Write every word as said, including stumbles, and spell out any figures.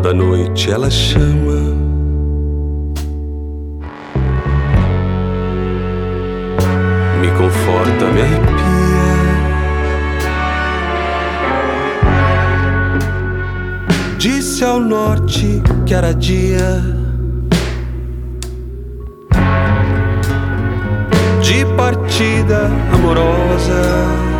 Toda noite ela chama, me conforta, me arrepia. Disse ao norte que era dia de partida amorosa.